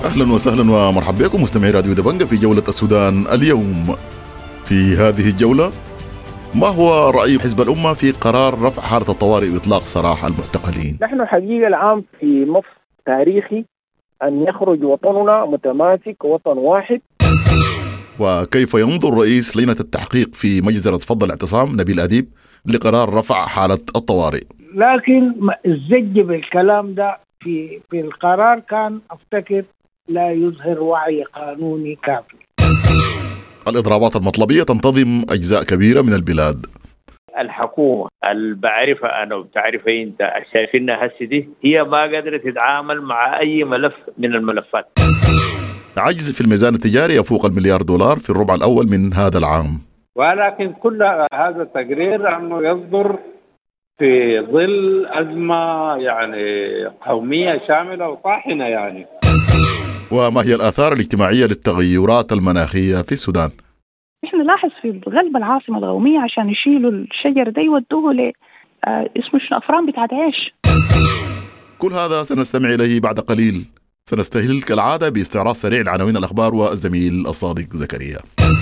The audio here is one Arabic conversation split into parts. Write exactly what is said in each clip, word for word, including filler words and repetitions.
أهلا وسهلا ومرحبا بكم مستمعي راديو دبنجة في جولة السودان اليوم. في هذه الجولة، ما هو رأي حزب الأمة في قرار رفع حالة الطوارئ وإطلاق سراح المعتقلين؟ نحن حقيقة العام في مصر تاريخي أن يخرج وطننا متماسك وطن واحد. وكيف ينظر رئيس لجنة التحقيق في مجزرة فض الاعتصام نبيل أديب لقرار رفع حالة الطوارئ؟ لكن الزج بالكلام ده في في القرار كان أفتكر لا يظهر وعي قانوني كافي. الإضرابات المطلبية تنتظم أجزاء كبيرة من البلاد. الحكومة اللي بعرفها أنا وبتعرفها أنت شايفينها هسه دي هي ما قادرة تتعامل مع أي ملف من الملفات. عجز في الميزان التجاري يفوق المليار دولار في الربع الأول من هذا العام. ولكن كل هذا التقرير أنه يصدر في ظل أزمة يعني قومية شاملة وطاحنة يعني. وما هي الآثار الاجتماعية للتغيرات المناخية في السودان؟ احنا نلاحظ في غلب العاصمة القومية عشان يشيلوا الشجر ده يودوه ل آه اسمه شنو أفران بتاعت عيش. كل هذا سنستمع إليه بعد قليل. سنستهل كالعادة باستعراض سريع لعناوين الأخبار والزميل الصادق زكريا.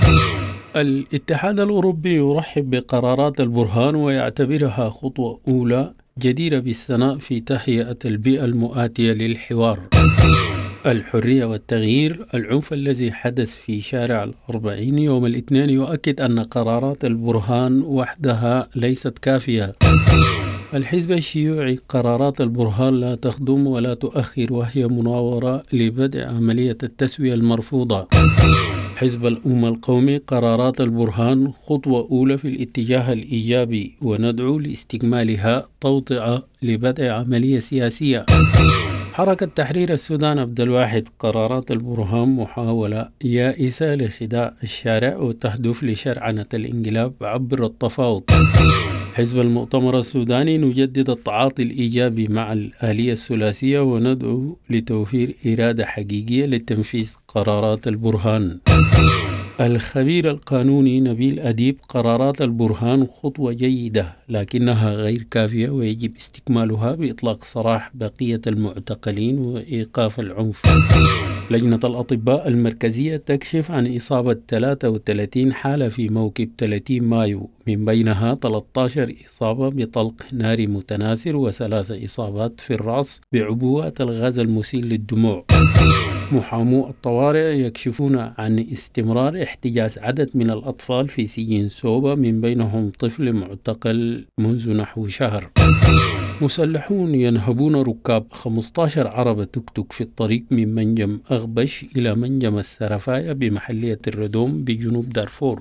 الاتحاد الأوروبي يرحب بقرارات البرهان ويعتبرها خطوة أولى جديرة بالثناء في تهيئة البيئة المؤاتية للحوار. الحرية والتغيير، العنف الذي حدث في شارع الأربعين يوم الاثنين يؤكد أن قرارات البرهان وحدها ليست كافية. الحزب الشيوعي، قرارات البرهان لا تخدم ولا تؤخر وهي مناورة لبدء عملية التسوية المرفوضة. حزب الأمة القومي، قرارات البرهان خطوة أولى في الاتجاه الإيجابي وندعو لاستكمالها توطئة لبدء عملية سياسية. حركة تحرير السودان عبد الواحد، قرارات البرهان محاولة يائسة لخداع الشارع وتهدف لشرعنة الانقلاب عبر التفاوض. حزب المؤتمر السوداني، نجدد التعاطي الإيجابي مع الآلية الثلاثية وندعو لتوفير إرادة حقيقية لتنفيذ قرارات البرهان. الخبير القانوني نبيل أديب، قرارات البرهان خطوة جيدة لكنها غير كافية ويجب استكمالها بإطلاق سراح بقية المعتقلين وإيقاف العنف. لجنة الأطباء المركزية تكشف عن إصابة ثلاثة وثلاثين حالة في موكب ثلاثين مايو، من بينها ثلاثة عشر إصابة بطلق ناري متناثر وثلاث إصابات في الرأس بعبوات الغاز المسيل للدموع. محامو الطوارئ يكشفون عن استمرار احتجاز عدد من الأطفال في سجن سوبا، من بينهم طفل معتقل منذ نحو شهر. مسلحون ينهبون ركاب خمسة عشر عربة توك توك في الطريق من منجم أغبش إلى منجم السرفاية بمحلية الردوم بجنوب دارفور.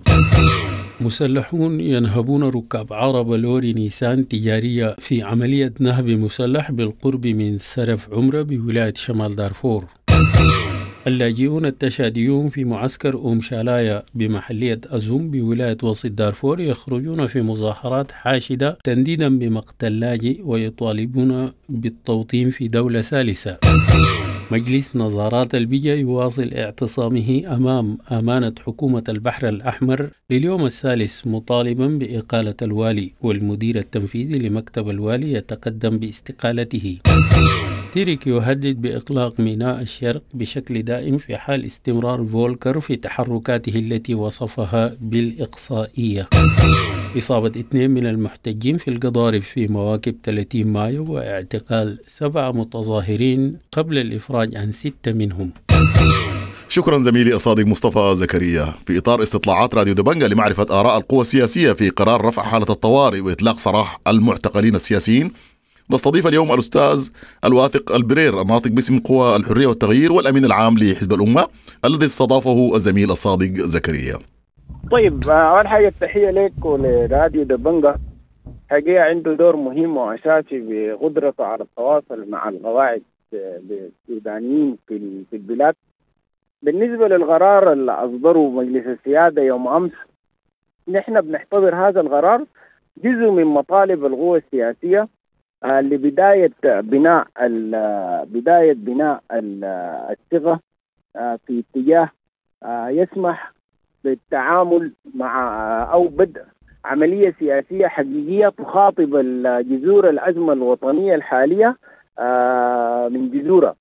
مسلحون ينهبون ركاب عربة لوري نيسان تجارية في عملية نهب مسلح بالقرب من سرف عمرة بولاية شمال دارفور. اللاجئون التشاديون في معسكر أم شالايا بمحلية أزوم بولاية وسط دارفور يخرجون في مظاهرات حاشدة تنديدا بمقتل لاجئ ويطالبون بالتوطين في دولة ثالثة. مجلس نظارات البيئة يواصل اعتصامه أمام أمانة حكومة البحر الأحمر لليوم الثالث مطالبا بإقالة الوالي، والمدير التنفيذي لمكتب الوالي يتقدم باستقالته. تيريك يهدد بإغلاق ميناء الشرق بشكل دائم في حال استمرار فولكر في تحركاته التي وصفها بالإقصائية. إصابة اثنين من المحتجين في القضارف في مواكب ثلاثين مايو واعتقال سبعة متظاهرين قبل الإفراج عن ستة منهم. شكرا زميلي الصادق مصطفى زكريا. في إطار استطلاعات راديو دبنجة لمعرفة آراء القوى السياسية في قرار رفع حالة الطوارئ وإطلاق سراح المعتقلين السياسيين، نستضيف اليوم الأستاذ الواثق البرير، الناطق باسم قوى الحرية والتغيير والأمين العام لحزب الأمة، الذي استضافه الزميل الصادق زكريا. طيب، أول حاجة التحية لك ولراديو دبنجة. حقيقة عنده دور مهم وأساسي بقدرته على التواصل مع القواعد السودانيين في في البلاد. بالنسبة للقرار اللي أصدره مجلس السيادة يوم أمس، نحن بنعتبر هذا القرار جزء من مطالب القوى السياسية لبداية بناء بداية بناء الثقة في اتجاه يسمح بالتعامل مع أو بدء عملية سياسية حقيقية تخاطب الجذور الأزمة الوطنية الحالية من جذورها.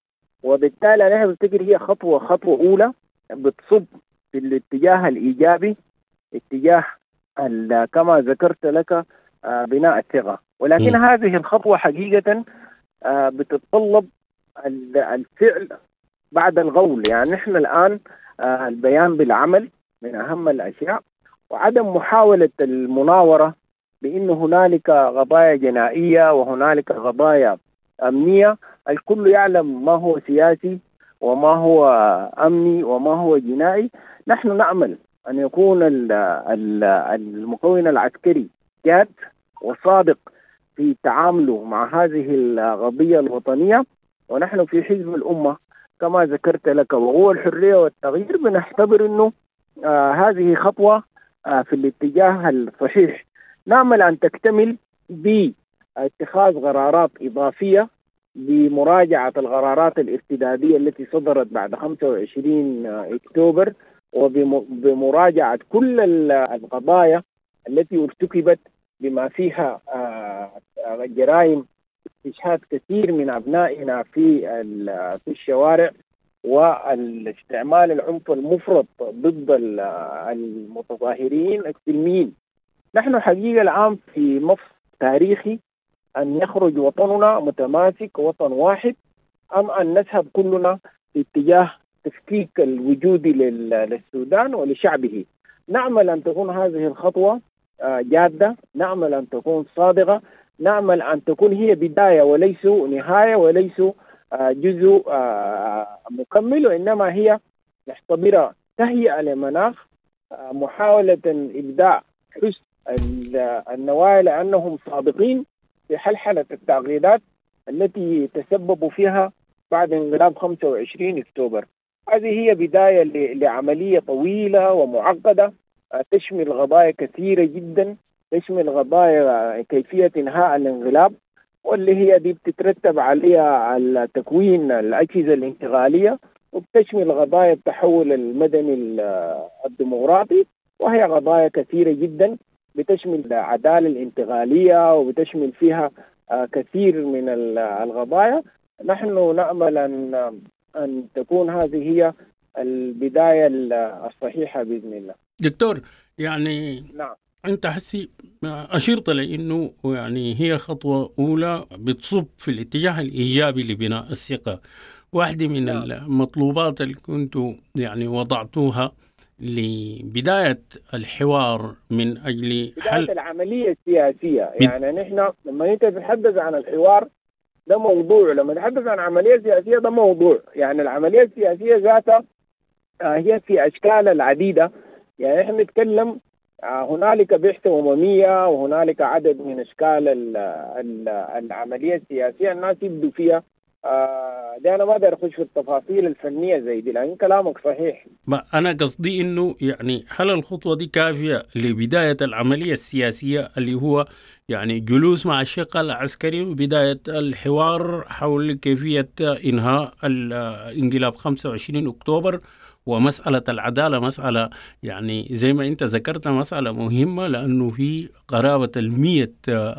وبالتالي أنا بفتكر هي خطوة خطوة أولى بتصب في الاتجاه الإيجابي، اتجاه كما ذكرت لك بناء الثقة. ولكن م. هذه الخطوة حقيقة بتتطلب الفعل بعد القول. يعني نحن الآن البيان بالعمل من أهم الأشياء، وعدم محاولة المناورة بأن هنالك قضايا جنائية وهنالك قضايا أمنية. الكل يعلم ما هو سياسي وما هو أمني وما هو جنائي. نحن نأمل أن يكون المكون العسكري جاد وصادق في تعامله مع هذه القضية الوطنية. ونحن في حزب الأمة كما ذكرت لك وهو الحرية والتغيير بنعتبر أنه آه هذه خطوة آه في الاتجاه الصحيح. نأمل أن تكتمل باتخاذ قرارات إضافية بمراجعة القرارات الارتدادية التي صدرت بعد خمسة وعشرين أكتوبر، وبمراجعة كل القضايا التي ارتكبت بما فيها جرائم استشهاد كثير من أبنائنا في في الشوارع، والاستعمال العنف المفرط ضد المتظاهرين السلميين. نحن حقيقة الآن في مصر تاريخي أن يخرج وطننا متماسك وطن واحد، أم أن نذهب كلنا في اتجاه تفكيك الوجودي للسودان ولشعبه. نأمل أن تكون هذه الخطوة جادة، نأمل أن تكون صادقة، نأمل أن تكون هي بداية وليس نهاية وليس جزء مكمل، وإنما هي نعتبرها تهيئة لمناخ محاولة إبداع حسن النوايا لأنهم صادقين في حلحلة التعقيدات التي تسببوا فيها بعد انقلاب خمسة وعشرين أكتوبر. هذه هي بداية لعملية طويلة ومعقدة تشمل قضايا كثيرة جدا، تشمل قضايا كيفية إنهاء الانقلاب، واللي هي دي بتترتب عليها تكوين الأجهزة الانتقالية، وبتشمل قضايا التحول المدني الديمقراطي، وهي قضايا كثيرة جدا بتشمل العدالة الانتقالية وبتشمل فيها كثير من القضايا. نحن نأمل أن أن تكون هذه هي البداية الصحيحة بإذن الله. دكتور، يعني نعم، أنت حسي أشرت لأنه يعني هي خطوة أولى بتصب في الاتجاه الإيجابي لبناء الثقة. واحدة من نعم. المطلوبات اللي كنتوا يعني وضعتوها لبداية الحوار من أجل حل بداية العملية السياسية. يعني نحن لما أنت تتحدث عن الحوار ده موضوع، لما نتحدث عن عملية سياسية ده موضوع. يعني العملية السياسية ذاتها هي في أشكال العديدة. يعني نحن نتكلم هنالك بعثة أممية وهنالك عدد من أشكال العملية السياسية الناس يبدو فيها. آه ده أنا ما أقدر أخش في التفاصيل الفنية زي دي، لكن كلامك صحيح. ما أنا قصدي إنه يعني هل الخطوة دي كافية لبداية العملية السياسية اللي هو يعني جلوس مع الشق العسكري وبداية الحوار حول كيفية إنهاء الانقلاب خمسة وعشرين أكتوبر؟ ومسألة العدالة مسألة يعني زي ما أنت ذكرت مسألة مهمة، لأنه في قرابة المية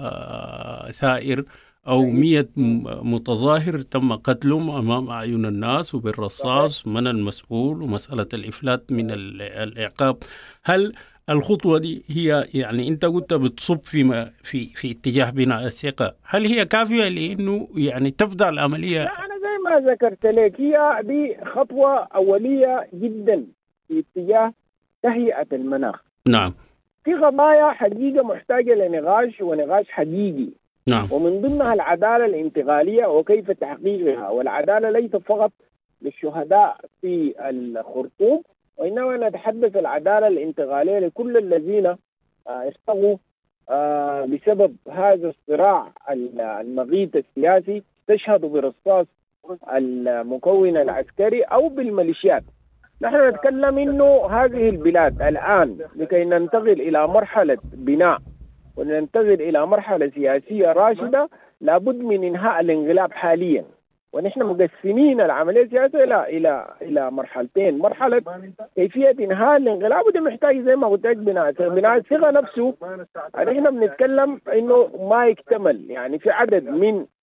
ثائر أو مية متظاهر تم قتلهم أمام أعين الناس وبالرصاص، من المسؤول، ومسألة الإفلات من العقاب. هل الخطوة دي هي يعني أنت قلت بتصب في في في اتجاه بناء الثقة، هل هي كافية لأنه يعني تبدأ العملية؟ لا، أنا زي ما ذكرت لك هي دي خطوة أولية جدا في اتجاه تهيئة المناخ. نعم. في قضايا حقيقة محتاجة لنقاش ونقاش حقيقي. نعم. ومن ضمنها العدالة الانتقالية وكيف تحقيقها. والعدالة ليست فقط للشهداء في الخرطوم، وإنما نتحدث العدالة الانتقالية لكل الذين اشتغوا بسبب هذا الصراع المغيث السياسي، تشهدوا برصاص المكون العسكري أو بالميليشيات. نحن نتكلم إنه هذه البلاد الآن لكي ننتقل إلى مرحلة بناء وننتقل إلى مرحلة سياسية راشدة لابد من إنهاء الانقلاب حاليا. ونحن مقسمين العملية السياسية إلى إلى إلى مرحلتين. مرحلة كيفية إنهاء الانقلاب وده محتاج زي ما قلت لك بناء بناء الثقة نفسه. نحن بنتكلم إنه ما يكتمل، يعني في عدد من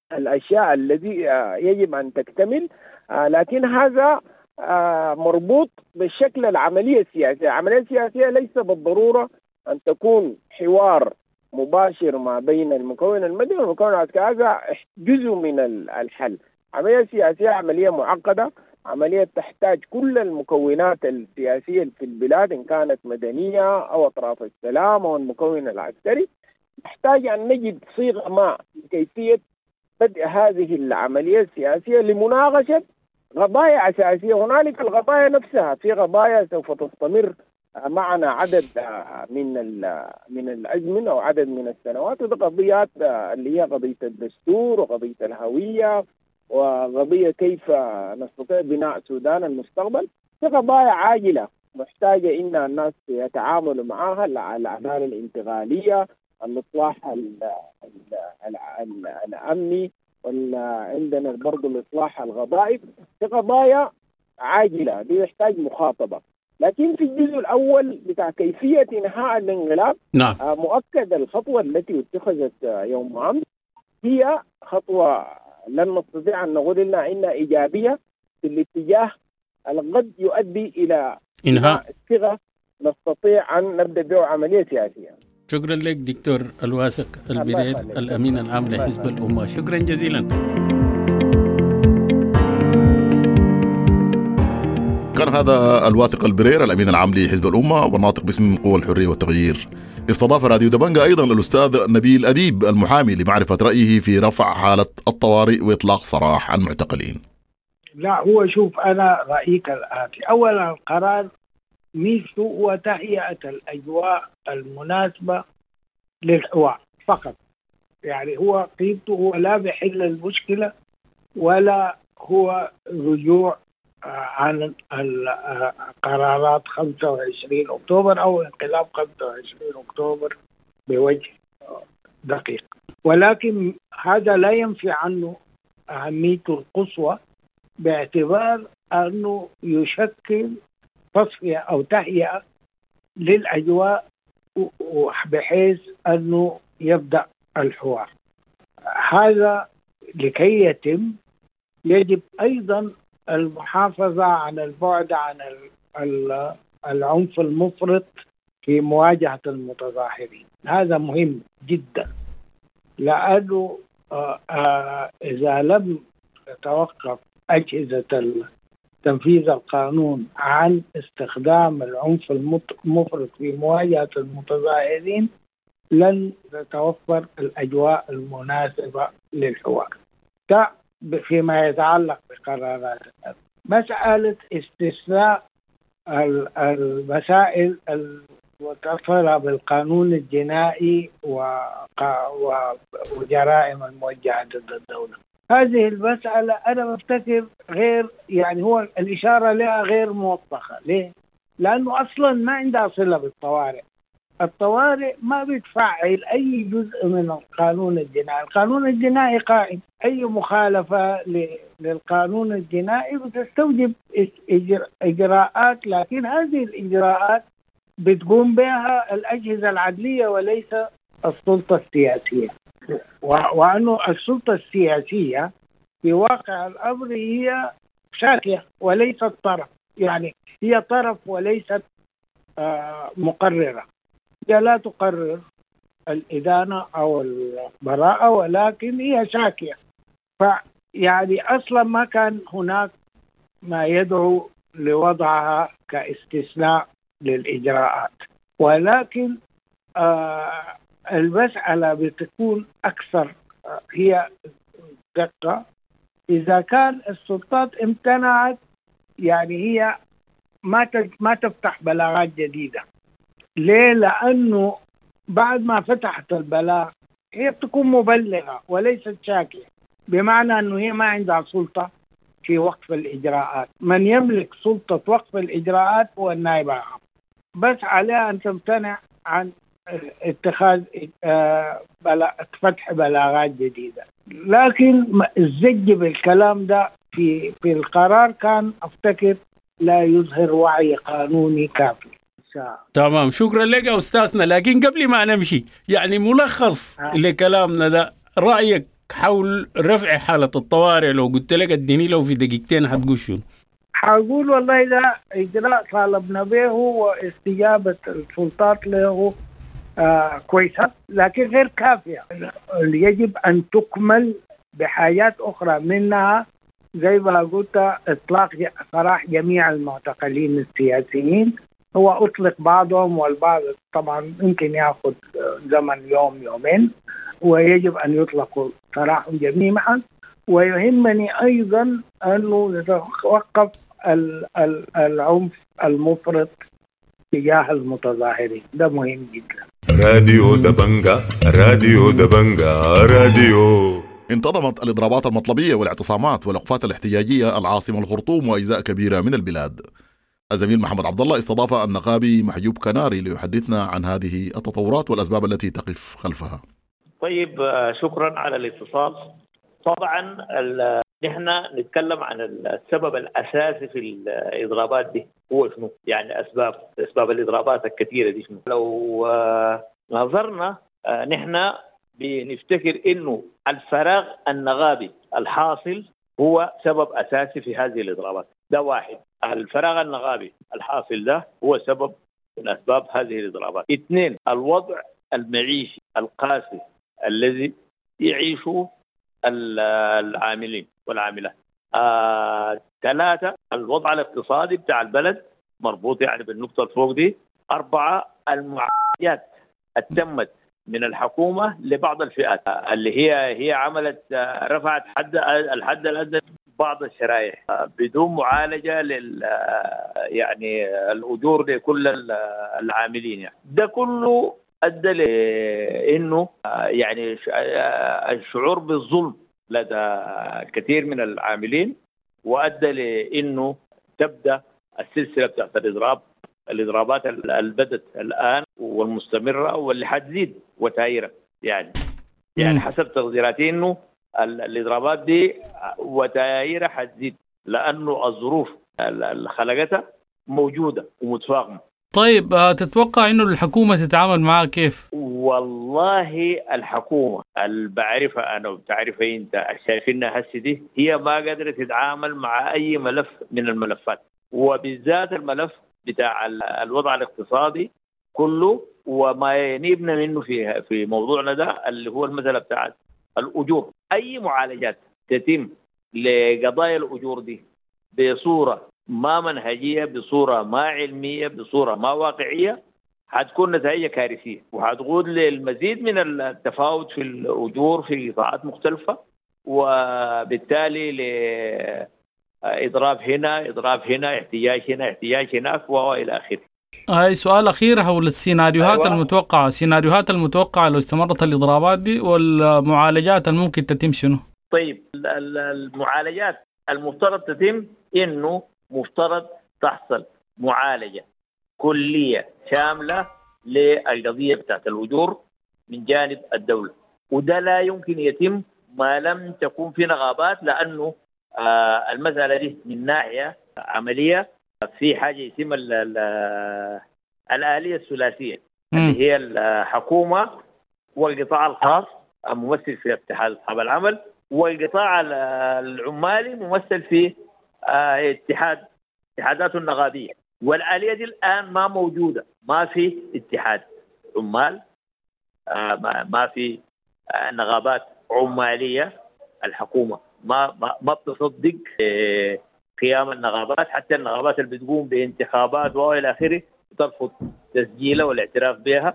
الأشياء الذي يجب أن تكتمل، لكن هذا مربوط بالشكل العملية السياسية. العملية السياسية ليس بالضرورة أن تكون حوار مباشر ما بين المكون المدني والمكون العسكري، هذا جزء من الحل. العملية السياسية عملية معقدة، عملية تحتاج كل المكونات السياسية في البلاد إن كانت مدنية أو أطراف السلام أو المكون العسكري. نحتاج أن نجد صيغة ما لكيفية بدء هذه العملية السياسية لمناقشة قضايا أساسية. هنالك القضايا نفسها، في قضايا سوف تستمر معنا عدد من من الأزمنة أو عدد من السنوات، وهذه قضيات اللي هي قضية الدستور وقضية الهوية وقضية كيف نستطيع بناء سودان المستقبل. في قضايا عاجلة محتاجة إن الناس يتعاملوا معها، العدالة الانتقالية، الإصلاح الأمني، وعندنا برضو الإصلاح القضائي. في قضايا عاجلة دي يحتاج مخاطبة. لكن في الجزء الأول بتاع كيفية إنهاء الانقلاب، نعم. مؤكد الخطوة التي اتخذت يوم أمس هي خطوة لن نستطيع أن نقول إنها إنها إيجابية في الاتجاه قد يؤدي إلى إنهاء صيغة نستطيع أن نبدأ به عملية سياسية. شكرا لك دكتور الواثق البرير، الأمين العام لحزب الأمة. شكرا جزيلا. كان هذا الواثق البرير الأمين العام لحزب الأمة والناطق باسم قوى الحرية والتغيير. استضاف راديو دبنجة أيضا الأستاذ نبيل أديب المحامي لمعرفة رأيه في رفع حالة الطوارئ وإطلاق سراح المعتقلين. لا، هو شوف أنا رأيي كالآتي. أولا القرار ميزته هو تهيئة الأجواء المناسبة للحوار فقط، يعني هو قيمته هو لا بيحل المشكلة ولا هو رجوع عن القرارات خمسة وعشرين أكتوبر أو انقلاب خمسة وعشرين أكتوبر بوجه دقيق. ولكن هذا لا ينفي عنه أهميته القصوى باعتبار أنه يشكل تصفية أو تهيئة للأجواء بحيث أنه يبدأ الحوار. هذا لكي يتم يجب أيضا المحافظة عن البعد عن العنف المفرط في مواجهة المتظاهرين. هذا مهم جدا، لأنه إذا لم تتوقف أجهزة تنفيذ القانون عن استخدام العنف المفرط في مواجهة المتظاهرين لن تتوفر الأجواء المناسبة للحوار. فيما يتعلق بقرارات مسألة استثناء المسائل المتأثرة بالقانون الجنائي وجرائم الموجهة ضد الدولة، هذه المسألة أنا بفتكر غير، يعني هو الإشارة لها غير موثقة. ليه؟ لأنه أصلا ما عندها صلة بالطوارئ. الطوارئ ما بتفعل أي جزء من القانون الجنائي. القانون الجنائي قائم، أي مخالفة للقانون الجنائي بتستوجب إجراءات، لكن هذه الإجراءات بتقوم بها الأجهزة العدلية وليس السلطة السياسية. وأنه السلطة السياسية في واقع الأمر هي شاكية وليست طرف، يعني هي طرف وليست آه مقررة. هي لا تقرر الإدانة أو البراءة ولكن هي شاكية. فيعني أصلا ما كان هناك ما يدعو لوضعها كاستثناء للإجراءات، ولكن آه المسألة بتكون أكثر هي دقة إذا كان السلطات امتنعت، يعني هي ما ما تفتح بلاغات جديدة. ليه؟ لأنه بعد ما فتحت البلاغ هي بتكون مبلغة وليست شاكية، بمعنى أنه هي ما عندها سلطة في وقف الإجراءات. من يملك سلطة وقف الإجراءات هو النائب العام، بس عليها أن تمتنع عن اتخاذ فتح بلاغات جديدة. لكن الزج بالكلام ده في في القرار كان أفتكر لا يظهر وعي قانوني كافي. تمام، شكرا لك يا أستاذنا. لكن قبل ما نمشي، يعني ملخص آه. لكلامنا ده، رأيك حول رفع حالة الطوارئ؟ لو قلت لك اديني لو في دقيقتين حتقول شنو؟ حقول والله ده إجراء طالبنا به واستجابة السلطات له آه كويسة، لكن غير كافية. يجب أن تكمل بحاجات أخرى، منها زي ما قلت إطلاق سراح جميع المعتقلين السياسيين. هو أطلق بعضهم والبعض طبعا يمكن يأخذ زمن يوم يومين، ويجب أن يطلقوا سراحهم جميعا. ويهمني أيضا أنه يتوقف العنف المفرط تجاه المتظاهرين، ده مهم جدا. راديو دبنجا راديو دبنجا راديو. انتظمت الإضرابات المطلبية والاعتصامات والوقفات الاحتجاجية العاصمة الخرطوم وأجزاء كبيرة من البلاد. الزميل محمد عبد الله استضاف النقابي محجوب كناري ليحدثنا عن هذه التطورات والأسباب التي تقف خلفها. طيب، شكرا على الاتصال. طبعا نحن نتكلم عن السبب الأساسي في الإضرابات دي هو شنو؟ يعني أسباب أسباب الإضرابات الكثيرة دي شنو؟ لو نظرنا نحن بنفتكر إنه الفراغ النقابي الحاصل هو سبب أساسي في هذه الإضرابات. ده واحد، الفراغ النقابي الحاصل ده هو سبب من أسباب هذه الإضرابات. اثنين، الوضع المعيشي القاسي الذي يعيشه العاملين والعاملات. آه، ثلاثة، الوضع الاقتصادي بتاع البلد مربوط يعني بالنقطة الفوق دي. أربعة، المعالجات التمت من الحكومة لبعض الفئات اللي هي هي عملت رفعت حد الحد الأدنى بعض الشرائح بدون معالجة لل يعني الأجور لكل العاملين. يعني ده كله أدى لأنه يعني الشعور بالظلم لدى كثير من العاملين، وأدى لأنه تبدأ السلسلة بتاعت الإضراب الإضرابات اللي بدت الآن والمستمرة واللي حتزيد وتايرة. يعني يعني حسب تقديراتي إنه الإضرابات دي وتايرة حتزيد، لأنه الظروف اللي خلقتها موجودة ومتفاقمة. طيب، تتوقع إنه الحكومة تتعامل معها كيف؟ والله الحكومة اللي بعرفها أنا وبتعرفها أنت شايفينها هسه دي هي ما قادرة تتعامل مع أي ملف من الملفات، وبالذات الملف بتاع الوضع الاقتصادي كله وما ينيبنا منه في في موضوعنا ده اللي هو المسألة بتاعت الأجور. أي معالجات تتم لقضايا الأجور دي بصورة ما منهجية، بصورة ما علمية، بصورة ما واقعية، حتكون نتائجها كارثية وحتقود للمزيد من التفاوت في الأجور في قطاعات مختلفة، وبالتالي لإضراب هنا إضراب هنا احتياج هنا احتياج هناك وإلى آخره. هاي سؤال أخير حول السيناريوهات أيوة. المتوقعة السيناريوهات المتوقعة لو استمرت الإضرابات دي، والمعالجات الممكن تتم شنو؟ طيب، المعالجات المفترض تتم إنه مفترض تحصل معالجة كلية شاملة للقضية بتاعت الأجور من جانب الدولة، وده لا يمكن يتم ما لم تكون في نقابات، لأنه آه المسألة دي من ناحية عملية في حاجة يتم الآلية الثلاثية اللي هي الحكومة والقطاع الخاص الممثل في اتحاد أصحاب العمل، والقطاع العمالي ممثل في آه اتحاد اتحادات النقابية. والآلية دي الآن ما موجودة، ما في اتحاد عمال، آه ما, ما في آه نقابات عمالية. الحكومة ما ما, ما بتصدق آه قيام النقابات، حتى النقابات اللي بتقوم بانتخابات وإلى آخره ترفض تسجيلها والاعتراف بها.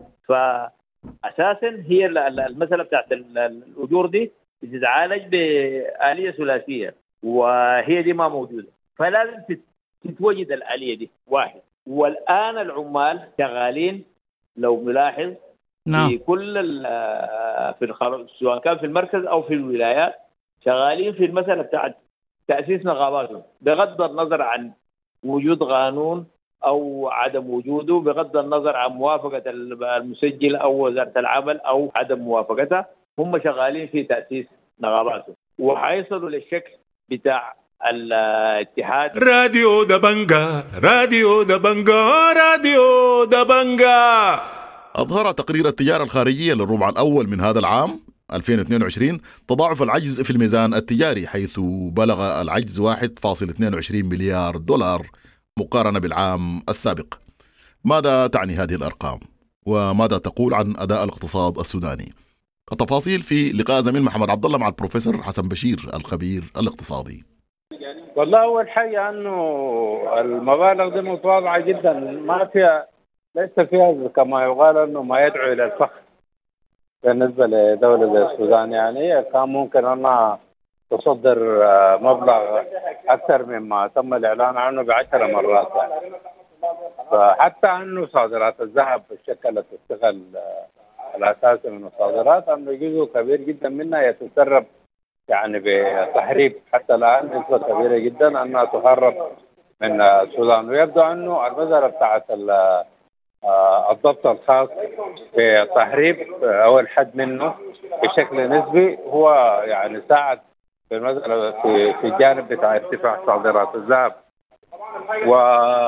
فأساسا هي المسألة بتاعت الأجور دي بتتعالج بآلية ثلاثية، وهي دي ما موجودة، فلازم تتوجد الآلية دي. واحد، والآن العمال شغالين لو ملاحظ نعم. في كل في الخارج سواء كان في المركز أو في الولايات شغالين في المسألة بتاعت تأسيس نقاباتهم، بغض النظر عن وجود قانون أو عدم وجوده، بغض النظر عن موافقة المسجل أو وزارة العمل أو عدم موافقتها، هم شغالين في تأسيس نقاباتهم وحيصلوا للشكل بتاع الاتحاد. راديو دبنجا راديو دبنجا راديو دبنجا. أظهر تقرير التجارة الخارجية للربع الأول من هذا العام ألفين واثنين وعشرين تضاعف العجز في الميزان التجاري، حيث بلغ العجز واحد فاصلة اثنين وعشرين مليار دولار مقارنة بالعام السابق. ماذا تعني هذه الأرقام؟ وماذا تقول عن أداء الاقتصاد السوداني؟ التفاصيل في لقاء زميل محمد عبد الله مع البروفيسور حسن بشير الخبير الاقتصادي. والله أول حاجة أنه المبالغ دي متواضعة جدا، ما فيها ليس فيها كما يقال أنه ما يدعو إلى الفخر بالنسبة لدولة زي السودان. يعني كان ممكن أنها تصدر مبلغ أكثر مما تم الإعلان عنه بعشر مرات يعني. فحتى أنه صادرات الذهب شكلت الثقل الأساسي من الصادرات، أنه جزء كبير جدا منها يتسرب يعني بتهريب، حتى الآن نسبة كبيرة جدا أنها تهرب من السودان. ويبدو أنه المسألة بتاعت الضبط الخاص بالتهريب أو الحد منه بشكل نسبي هو يعني ساعد في المسألة في في الجانب بتاع ارتفاع صادرات الذهب. و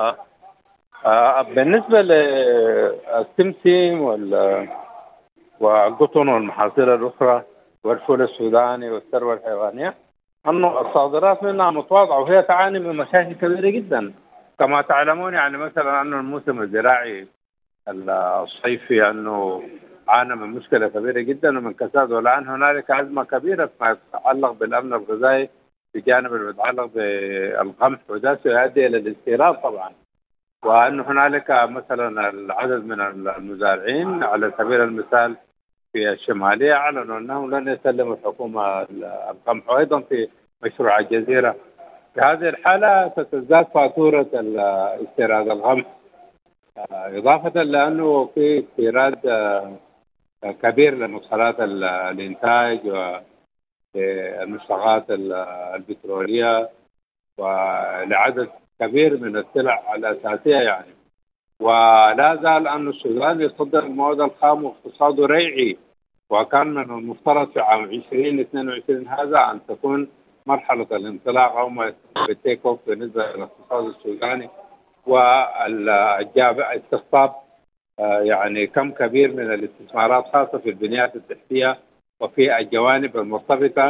بالنسبة للسمسم والقطن والمحاصيل الأخرى والفول السوداني والثروة الحيوانية، أنه الصادرات منها متواضعة وهي تعاني من مشاكل كبيرة جدا كما تعلمون. يعني مثلا أنه الموسم الزراعي الصيفي أنه عانى من مشكلة كبيرة جدا ومن كساد، والآن هنالك أزمة كبيرة فيما يتعلق بالأمن الغذائي بجانب المتعلق بالقمح، وده سيؤدي إلى الاستيراد طبعا. وأن هنالك مثلا العدد من المزارعين على سبيل المثال في الشمالية أعلنوا أنهم لن يسلموا الحكومة القمح، وأيضا في مشروع الجزيرة. في هذه الحالة ستزداد فاتورة استيراد القمح، إضافة لأنه في استيراد كبير لمدخلات الإنتاج والمشتقات البترولية ولعدد كبير من السلع الأساسية يعني. ولا زال أن السودان يصدر المواد الخام واقتصاده ريعي، وكان من المفترض في عام عشرين اثنين وعشرين هذا أن تكون مرحلة الانطلاق أو ما يسمى بالتيك أوف بالنسبة للاقتصاد السوداني، والجاب استقطاب يعني كم كبير من الاستثمارات خاصة في البنيات التحتية وفي الجوانب المرتبطة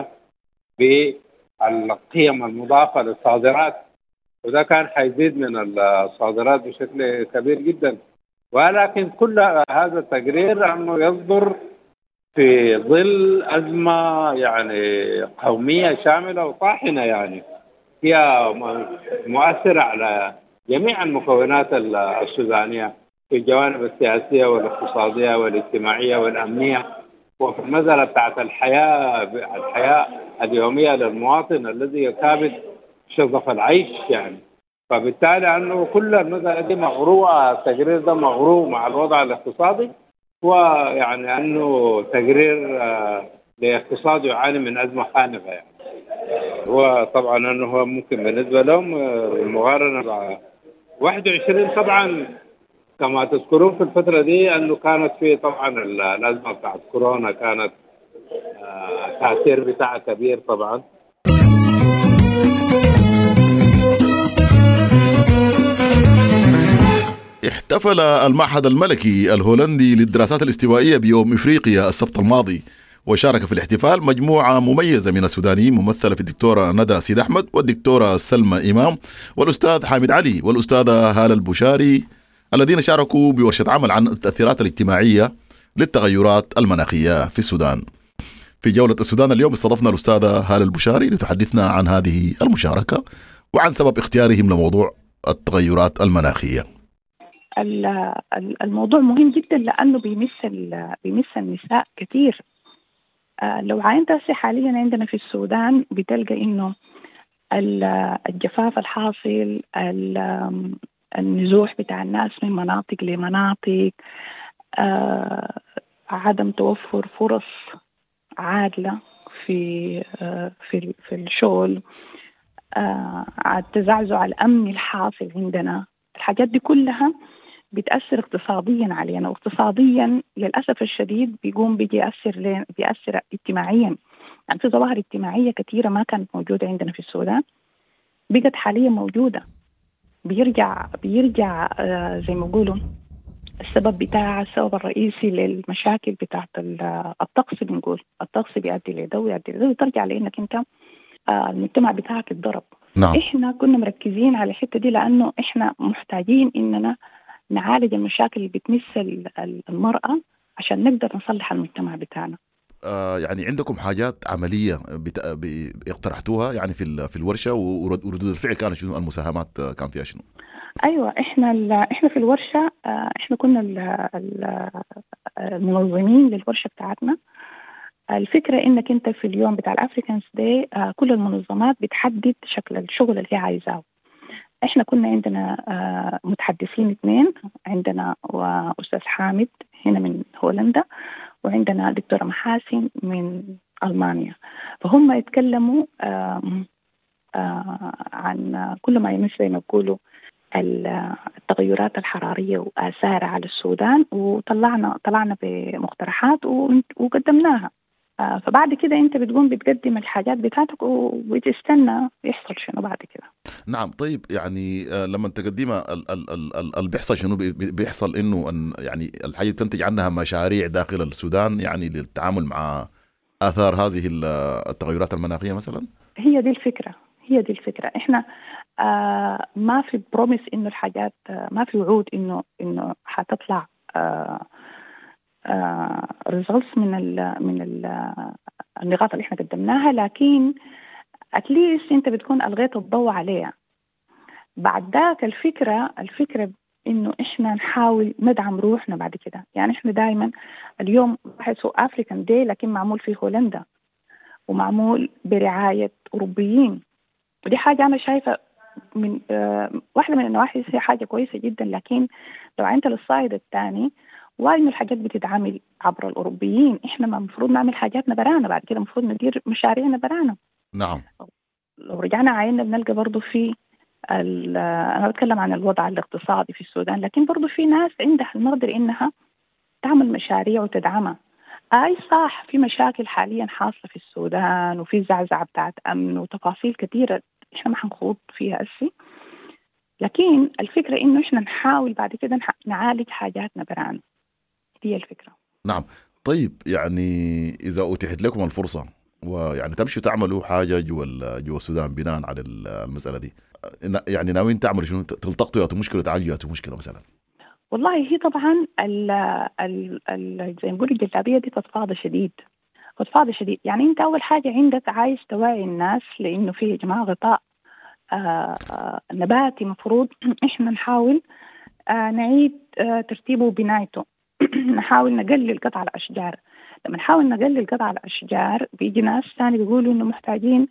بالقيم المضافة للصادرات، وده كان حيزيد من الصادرات بشكل كبير جدا. ولكن كل هذا التقرير أنه يصدر في ظل أزمة يعني قومية شاملة وطاحنة، يعني هي مؤثرة على جميع المكونات السودانية في الجوانب السياسية والاقتصادية والاجتماعية والأمنية، وفي المسألة بتاعت الحياة الحياة اليومية للمواطن الذي يكابد شظف العيش يعني. فبالتالي أنه كل المسألة دي مغروة، التقرير ده مغروه مع الوضع الاقتصادي، ويعني أنه تقرير لاقتصاد يعاني من أزمة خانقة يعني. هو طبعا أنه هو ممكن بالنسبة لهم المقارنة واحد وعشرين طبعا كما تذكرون في الفترة دي أنه كانت في طبعا الأزمة بتاعت كورونا، كانت تأثير بتاعها كبير طبعا. احتفل المعهد الملكي الهولندي للدراسات الاستوائية بيوم إفريقيا السبت الماضي، وشارك في الاحتفال مجموعة مميزة من السودانيين ممثلة في الدكتورة ندى سيد أحمد والدكتورة سلمى إمام والأستاذ حامد علي والأستاذة هالة البشاري، الذين شاركوا بورشة عمل عن التأثيرات الاجتماعية للتغيرات المناخية في السودان. في جولة السودان اليوم استضفنا الأستاذة هالة البشاري لتحدثنا عن هذه المشاركة وعن سبب اختيارهم لموضوع التغيرات المناخية. الموضوع مهم جدا لأنه بيمس بيمس النساء كثير. لو عاينت حاليا عندنا في السودان بتلقى إنه الجفاف الحاصل، النزوح بتاع الناس من مناطق لمناطق، عدم توفر فرص عادلة في في في الشغل، التزعزع الأمني الحاصل عندنا، الحاجات دي كلها بتأثر اقتصاديا علينا، واقتصاديا للأسف الشديد بيقوم بيجي يأثر بيأثر اجتماعيا. يعني في ظواهر اجتماعية كثيرة ما كانت موجودة عندنا في السودان بقت حاليا موجودة. بيرجع بيرجع آه زي ما يقولوا السبب بتاع السبب الرئيسي للمشاكل بتاعت الطقس. بنقول الطقس الشخص بيؤدي لده ويؤدي لده وترجع لأنك أنت آه المجتمع بتاعك اتضرب. نعم. إحنا كنا مركزين على الحتة دي لأنه إحنا محتاجين إننا نعالج المشاكل اللي بتمس المرأة عشان نقدر نصلح المجتمع بتاعنا. آه يعني عندكم حاجات عملية بت... ب... اقترحتوها يعني في ال... في الورشة، وردود الفعل كانت شنو؟ المساهمات كان فيها شنو؟ أيوة، إحنا ال... إحنا في الورشة آه إحنا كنا ال... ال... المنظمين للورشة بتاعتنا. الفكرة إنك أنت في اليوم بتاع الأفريكانز داي آه كل المنظمات بتحدد شكل الشغل اللي هي عايزاه. إحنا كنا عندنا آه متحدثين اثنين، عندنا وأستاذ حامد هنا من هولندا، وعندنا دكتورة محاسن من ألمانيا. فهم يتكلموا آه آه عن كل ما يمس زي ما يقولوا التغيرات الحرارية وآثارها على السودان، وطلعنا طلعنا بمقترحات وقدمناها. آه فبعد كده انت بتقوم بتقدم الحاجات بتاعتك وبتستنى يحصل شنو بعد كده. نعم. طيب يعني آه لما تقدمها اللي بيحصل شنو؟ بيحصل انه أن يعني الحاجة تنتج عنها مشاريع داخل السودان يعني للتعامل مع آثار هذه التغيرات المناخية مثلا. هي دي الفكرة هي دي الفكرة احنا آه ما في بروميس انه الحاجات آه ما في وعود انه انه حتطلع آه آه results من ال من ال النقاط اللي احنا قدمناها، لكن اتليست انت بتكون الغيت الضوء عليها. بعد ذاك الفكره الفكره انه احنا نحاول ندعم روحنا بعد كده. يعني احنا دائما اليوم بحسه افريكان داي لكن معمول في هولندا ومعمول برعايه اوروبيين، ودي حاجه انا شايفه من آه واحده من النواحي هي حاجه كويسه جدا. لكن لو انت للصعيد الثاني وإنه الحاجات بتتعامل عبر الأوروبيين، إحنا ما المفروض نعمل حاجاتنا برانا بعد كده، المفروض ندير مشاريعنا برانا. نعم. لو رجعنا عيننا بنلقى برضو في أنا بتكلم عن الوضع الاقتصادي في السودان، لكن برضو في ناس عندها المقدرة إنها تعمل مشاريع وتدعمها. أي صح في مشاكل حاليا حاصلة في السودان وفي زعزعة بتاعت أمن وتفاصيل كثيرة إحنا ما حنخوض فيها أسي، لكن الفكرة إنه إحنا نحاول بعد كده نعالج حاجاتنا برانا. هي الفكرة. نعم. طيب يعني إذا أتيحت لكم الفرصة ويعني تمشوا تعملوا حاجة جوا جوا السودان بناء على المسألة دي، يعني ناويين تعملوا شنو؟ تلتقطوا يا مشكلة تعالجوا يا مشكلة مثلا؟ والله هي طبعا ال ال ال زي ما نقول الجلابية دي فضفاضة شديد فضفاضة شديد. يعني أنت أول حاجة عندك عايز توعي الناس لأنه فيه يا جماعة غطاء آه آه نباتي مفروض إحنا نحاول آه نعيد آه ترتيبه وبنايته. نحاول نقلل قطع الأشجار. لما نحاول نقلل قطع الأشجار بيجي ناس ثاني بيقولوا إنه محتاجين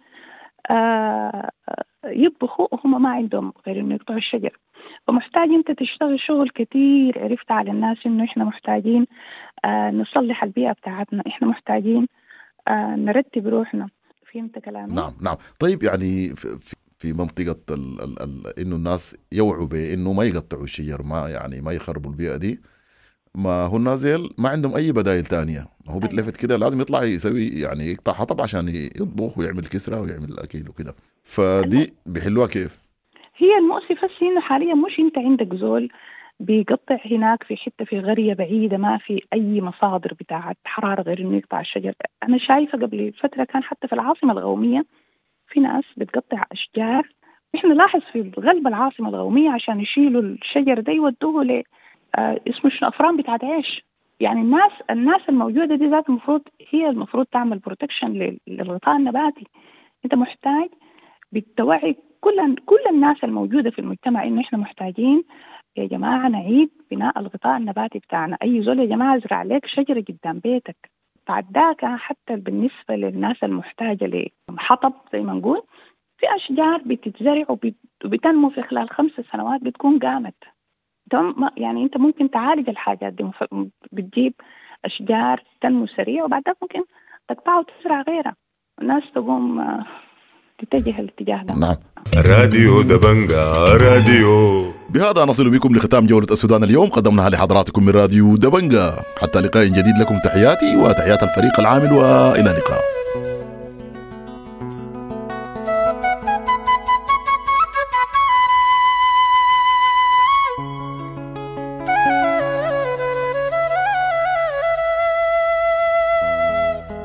آه يطبخوا وهم ما عندهم غير إنه يقطعوا الشجر. فمحتاج أنت تشتغل شغل كتير عرفت على الناس إنه إحنا محتاجين آه نصلح البيئة بتاعتنا، إحنا محتاجين آه نرتب روحنا. فهمت كلامي؟ نعم نعم. طيب يعني في في منطقة ال ال ال إنه الناس يوعوا بإنه ما يقطعوا الشجر، ما يعني ما يخربوا البيئة دي، ما هو النازل ما عندهم أي بدائل تانية، هو بتلفت كده لازم يطلع يسوي يعني يقطع حطب عشان يطبخ ويعمل كسرة ويعمل أكل وكده. فدي بيحلوها كيف؟ هي المؤسفة إنه حاليا مش أنت عندك زول بيقطع هناك في حتة في قرية بعيدة ما في أي مصادر بتاعت حرارة غير إنه يقطع الشجر. أنا شايفة قبل فترة كان حتى في العاصمة الغومية في ناس بتقطع أشجار. إحنا لاحظ في غلب العاصمة الغومية عشان يشيلوا الشجر ده يودوه ل آه اسمه شنو أفران بتاعت عيش. يعني الناس الناس الموجودة دي ذات المفروض هي المفروض تعمل بروتكشن للغطاء النباتي. أنت محتاج بالتوعي كل كل الناس الموجودة في المجتمع إنه إحنا محتاجين يا جماعة نعيد بناء الغطاء النباتي بتاعنا. أي زول يا جماعة ازرع لك شجرة قدام بيتك. بعد ذاك حتى بالنسبة للناس المحتاجة لحطب زي ما نقول في أشجار بتتزرع وبتنمو في خلال خمس سنوات بتكون قامت. يعني أنت ممكن تعالج الحاجات دي، بتجيب أشجار تنمو سريع وبعد ذاك ممكن تقطعها وتزرع غيرها. الناس تقوم تتجه الاتجاه ده. نعم. راديو دبنجا راديو. بهذا نصل بكم لختام جولة السودان اليوم قدمناها لحضراتكم من راديو دبنجا. حتى لقاء جديد لكم تحياتي وتحيات الفريق العامل وإلى اللقاء.